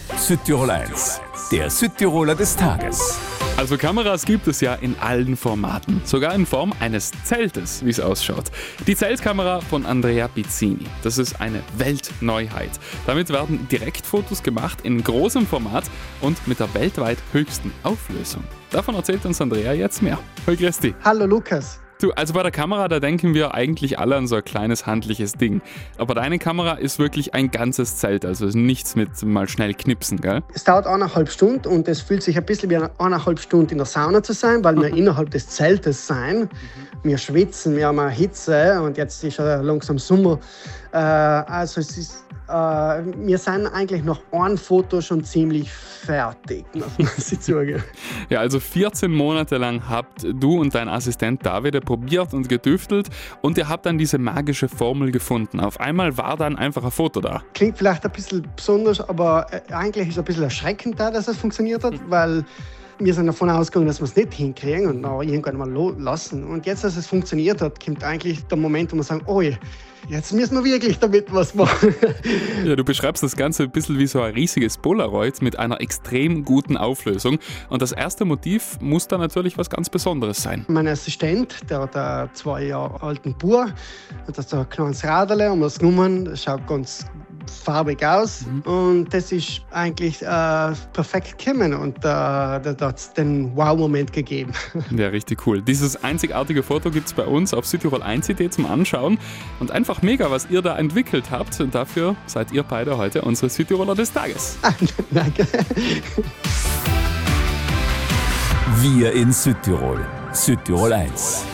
Südtirol 1, der Südtiroler des Tages. Also Kameras gibt es ja in allen Formaten, sogar in Form eines Zeltes, wie es ausschaut. Die Zeltkamera von Andrea Pizzini, das ist eine Weltneuheit. Damit werden Direktfotos gemacht in großem Format und mit der weltweit höchsten Auflösung. Davon erzählt uns Andrea jetzt mehr. Hallo Christi. Hallo Lukas. Du, also bei der Kamera, da denken wir eigentlich alle an so ein kleines handliches Ding. Aber deine Kamera ist wirklich ein ganzes Zelt, also nichts mit mal schnell knipsen, gell? Es dauert 1,5 Stunden und es fühlt sich ein bisschen wie 1,5 Stunden in der Sauna zu sein, weil wir innerhalb des Zeltes sein. Wir schwitzen, wir haben eine Hitze und jetzt ist ja langsam Sommer. Also es ist, wir sind eigentlich nach einem Foto schon ziemlich fertig, muss ich zugeben. Ja, also 14 Monate lang habt du und dein Assistent David probiert und getüftelt und ihr habt dann diese magische Formel gefunden. Auf einmal war dann einfach ein Foto da. Klingt vielleicht ein bisschen besonders, aber eigentlich ist es ein bisschen erschreckend, dass es funktioniert hat, weil wir sind davon ausgegangen, dass wir es nicht hinkriegen und dann irgendwann mal lassen. Und jetzt, dass es funktioniert hat, kommt eigentlich der Moment, wo wir sagen, oh, jetzt müssen wir wirklich damit was machen. Ja, du beschreibst das Ganze ein bisschen wie so ein riesiges Polaroid mit einer extrem guten Auflösung. Und das erste Motiv muss dann natürlich was ganz Besonderes sein. Mein Assistent, der hat einen 2 Jahre alten Bub, hat so ein kleines Radl und das genommen, das schaut ganz farbig aus. Und das ist eigentlich perfekt gekommen und da hat es den Wow-Moment gegeben. Ja, richtig cool. Dieses einzigartige Foto gibt es bei uns auf Südtirol1.at zum Anschauen. Und einfach mega, was ihr da entwickelt habt. Und dafür seid ihr beide heute unsere Südtiroler des Tages. Danke. Wir in Südtirol. Südtirol 1.